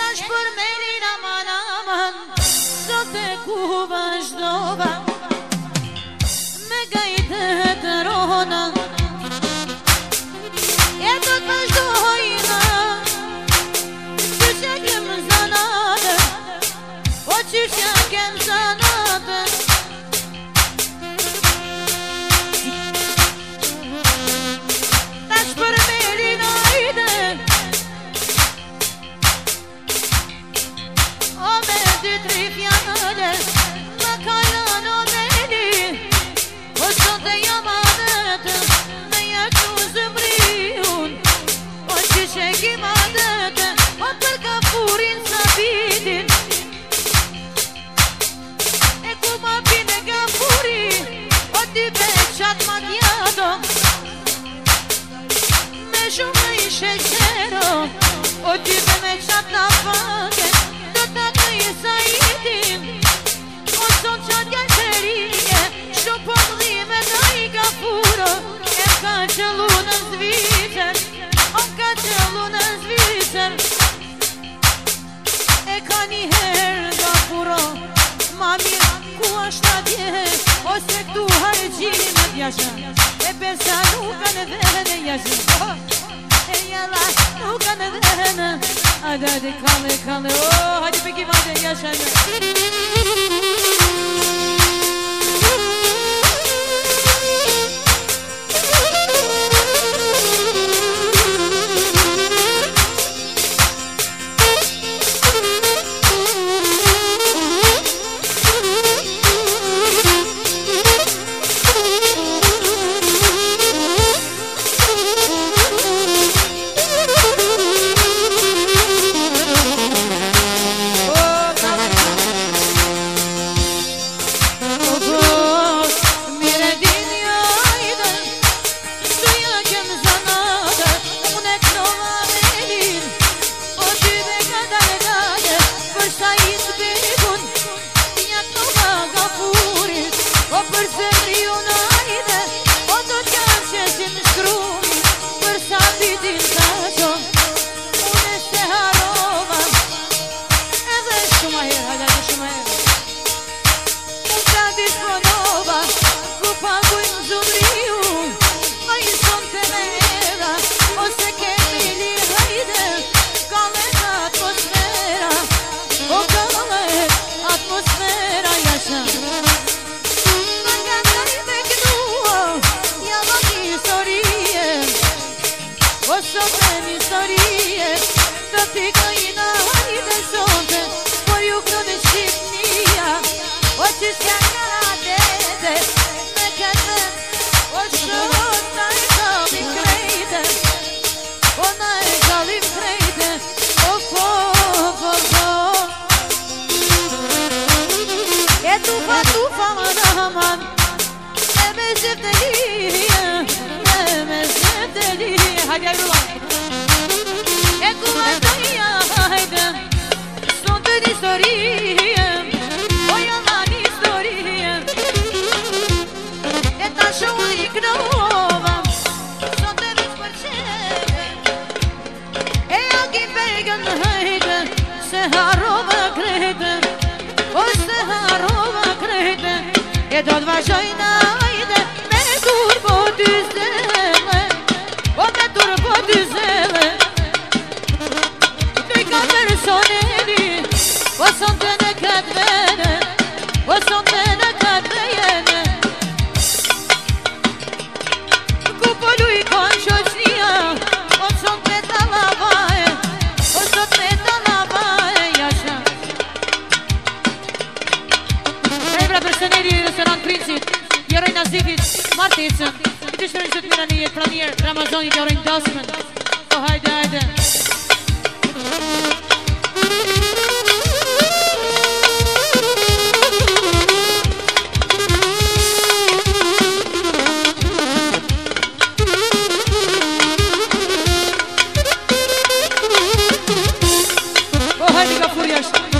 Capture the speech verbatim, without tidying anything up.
tash për merin aman aman, zote ku vazhdova me gajte të rona. E do të vazhdojna që që kem zanate, o që që kem zanate. Tash për merin ajde, o me dy tri fjale, më kajlan o meni, o sot e jam adete, me jetu zëmriun, o që që kim adete, o për kafurin sa bidin, e ku ma pine kafuri, o dy beqat ma djado, me shumë i sheqero, o dy beqat na fake, do të të i sajtin, o son qatë gjalterije, shumë përdhime në i kafuro, e ka qëllu në zvitër, o ka qëllu në zvitër, e ka një herë kafuro, ma mirë ku është atje, ose këtu hargjini me djasha, e besa nuk kanë dhene jasha, e jalla nuk kanë dhene. Hadi hadi kalle kalle, oh hadi peki hadi yaşa. E do të vazhdojna ajde, me turbo dy zele, o me turbo dy zele, nëj ka personeli, o son të në këtë vene, o son të në këtë vene, ku polu i konë qoqnia, o son të të lavaje, o son të të lavaje, jasha. Ebra personeli, restorant Princit, joroj Nazikit, Martesën, i të shërën qëtë mira në jetë pranier, Ramazonit, jorojnë Dasmën, o hajde, hajde. O hajde ka furjash.